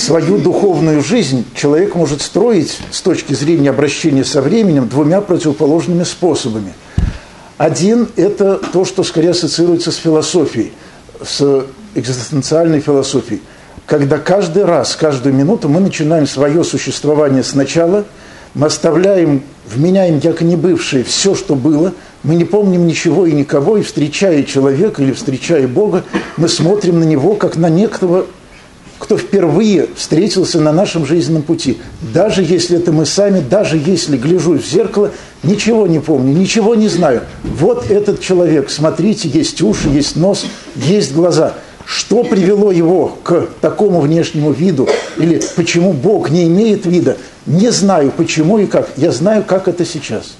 свою духовную жизнь человек может строить с точки зрения обращения со временем двумя противоположными способами. Один – это то, что скорее ассоциируется с философией, с экзистенциальной философией. Когда каждый раз, каждую минуту мы начинаем свое существование сначала, мы оставляем, вменяем яко не бывшее все, что было, мы не помним ничего и никого, и встречая человека или встречая Бога, мы смотрим на него как на некого, кто впервые встретился на нашем жизненном пути. Даже если это мы сами, даже если гляжусь в зеркало, ничего не помню, ничего не знаю. Вот этот человек, смотрите, есть уши, есть нос, есть глаза. Что привело его к такому внешнему виду? Или почему Бог не имеет вида? Не знаю, почему и как. Я знаю, как это сейчас.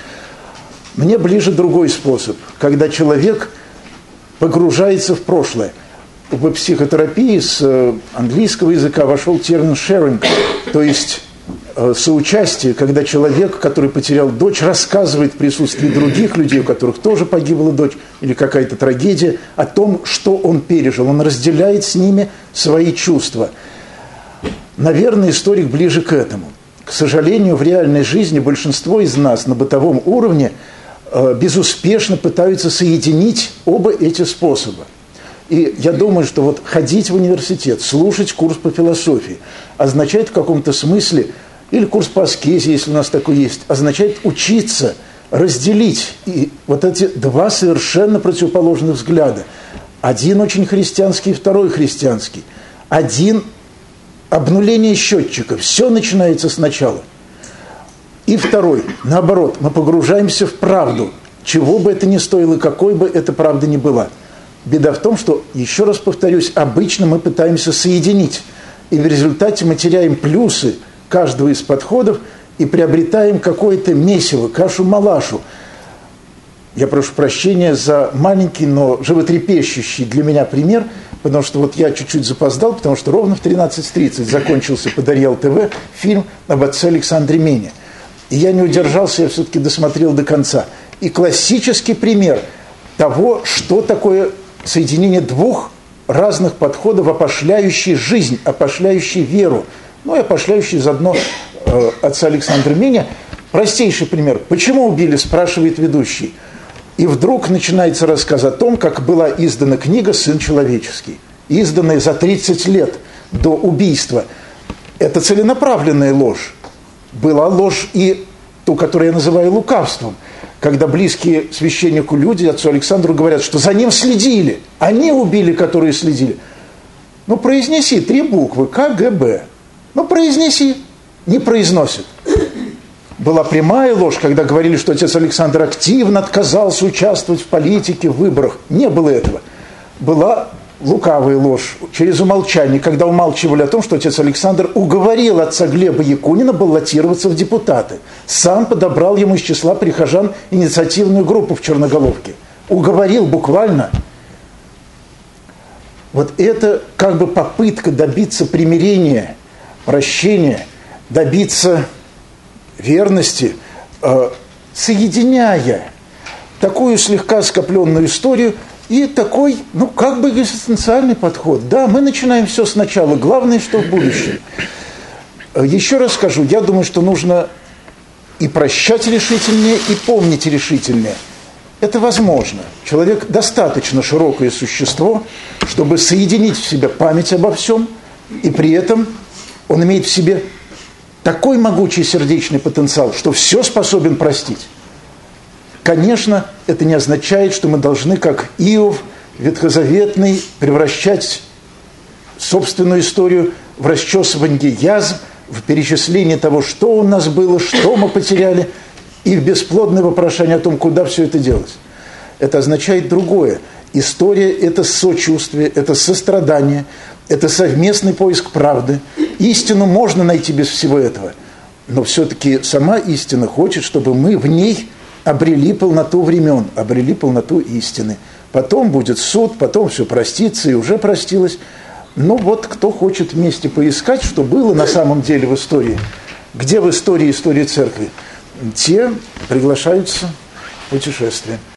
Мне ближе другой способ, когда человек погружается в прошлое. В психотерапии с английского языка вошел термин sharing, то есть соучастие, когда человек, который потерял дочь, рассказывает в присутствии других людей, у которых тоже погибла дочь, или какая-то трагедия, о том, что он пережил. Он разделяет с ними свои чувства. Наверное, историк ближе к этому. К сожалению, в реальной жизни большинство из нас на бытовом уровне безуспешно пытаются соединить оба эти способа. И я думаю, что вот ходить в университет, слушать курс по философии означает в каком-то смысле, или курс по аскезе, если у нас такой есть, означает учиться разделить и вот эти два совершенно противоположных взгляда. Один очень христианский, второй христианский. Один обнуление счетчика, все начинается сначала. И второй, наоборот, мы погружаемся в правду, чего бы это ни стоило, какой бы эта правда ни была. Беда в том, что, еще раз повторюсь, обычно мы пытаемся соединить, и в результате мы теряем плюсы каждого из подходов и приобретаем какое-то месиво, кашу-малашу. Я прошу прощения за маленький, но животрепещущий для меня пример, потому что вот я чуть-чуть запоздал, потому что ровно в 13:30 закончился по Дарьял ТВ фильм об отце Александре Мене. И я не удержался, я все-таки досмотрел до конца. И классический пример того, что такое соединение двух разных подходов, опошляющий жизнь, опошляющий веру, ну и опошляющий заодно отца Александра Мене. Простейший пример. Почему убили, спрашивает ведущий. И вдруг начинается рассказ о том, как была издана книга «Сын человеческий», изданная за 30 лет до убийства. Это целенаправленная ложь. Была ложь и ту, которую я называю лукавством, когда близкие священнику люди, отцу Александру, говорят, что за ним следили. Они убили, которые следили. Ну, произнеси 3 буквы КГБ. Ну, произнеси. Не произносит. Была прямая ложь, когда говорили, что отец Александр активно отказался участвовать в политике, в выборах. Не было этого. Была лукавая ложь через умолчание, когда умалчивали о том, что отец Александр уговорил отца Глеба Якунина баллотироваться в депутаты. Сам подобрал ему из числа прихожан инициативную группу в Черноголовке. Уговорил буквально. Вот это как бы попытка добиться примирения, прощения, добиться верности, соединяя такую слегка скопленную историю и такой, ну, как бы экзистенциальный подход. Да, мы начинаем все сначала, главное, что в будущем. Еще раз скажу, я думаю, что нужно и прощать решительнее, и помнить решительнее. Это возможно. Человек достаточно широкое существо, чтобы соединить в себе память обо всем, и при этом он имеет в себе такой могучий сердечный потенциал, что все способен простить. Конечно, это не означает, что мы должны, как Иов ветхозаветный, превращать собственную историю в расчесывание язв, в перечисление того, что у нас было, что мы потеряли, и в бесплодное вопрошание о том, куда все это делось. Это означает другое. История – это сочувствие, это сострадание, это совместный поиск правды. Истину можно найти без всего этого, но все-таки сама истина хочет, чтобы мы в ней обрели полноту времен, обрели полноту истины. Потом будет суд, потом все простится и уже простилось. Но вот кто хочет вместе поискать, что было на самом деле в истории, где в истории церкви, те приглашаются в путешествие.